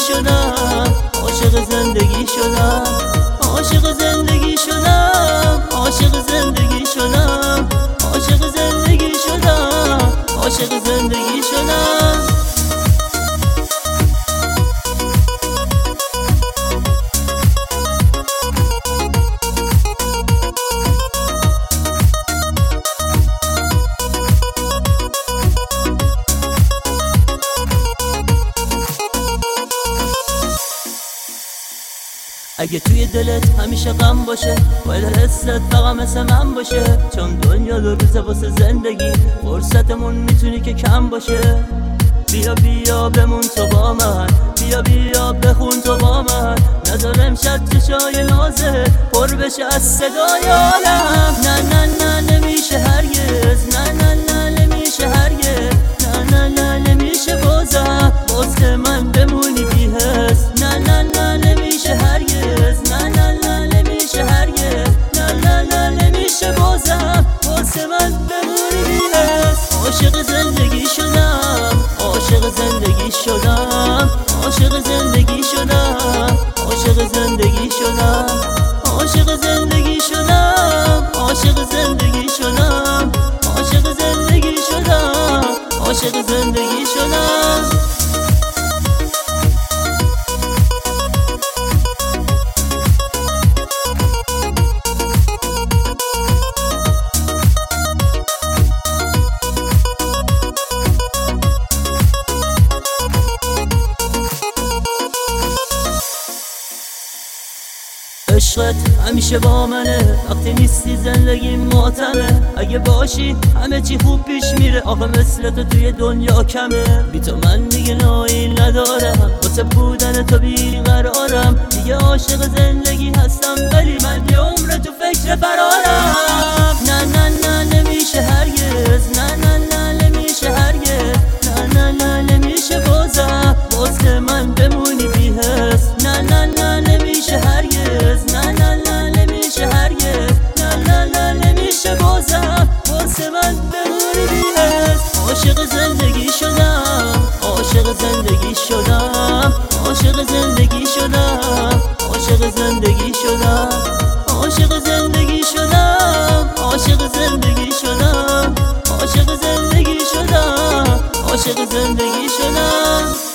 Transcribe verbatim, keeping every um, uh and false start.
شدم، عاشق زندگی شدم، عاشق زندگی شدم، عاشق زندگی شدم، عاشق زندگی شدم، عاشق زندگی شدم. اگه توی دلت همیشه غم باشه، باید حست فقط مثل من باشه، چون دنیا دو روزه واسه زندگی، فرصتمون میتونی که کم باشه. بیا بیا بمون تو با من، بیا بیا بخون تو با من، ندارم شب چشای نازه پر بشه از صدای عالم. نه نه نه نمیشه هرگز، نه نه نه نمیشه هرگز، نه نه نه نمیشه بازم واسه من بمونی بی حس. نه نه نه نمیشه هرگز، نه نه نه نمیشه هرگز، نه نه نه نمیشه بازم واسه من بمونی بی حس. عاشق زندگی شدم، عاشق زندگی شدم، عاشق زندگی شدم، عاشق زندگی شدم، عاشق زندگی شدم، عاشق زندگی شدم، عاشق زندگی شدم، عاشق زندگی شدم. عشقت همیشه با منه، وقتی نیستی زندگی ماتمه. اگه باشی همه چی خوب پیش میره، آخه مثل تو توی دنیا کمه. بی تو من دیگه نایی ندارم، واسه بودن تو بیقرارم. دیگه عاشق زندگی هستم ولی من یه عمر تو فکر فرارم. نه نه نه نمیشه هرگز، نه نه نه نمیشه هرگز، نه نه نه نمیشه بازم واسه من بمونی بی حس. نه نه نه نمیشه هرگز، نه نه نه نمیشه هرگز، نه نه نه نمیشه بازم واسه من بمونی بی حس. عاشق زندگی شدم، عاشق زندگی شدم، عاشق زندگی شدم، عاشق زندگی شدم، عاشق زندگی شدم، عاشق زندگی شدم، عاشق زندگی شدم، عاشق زندگی شدم.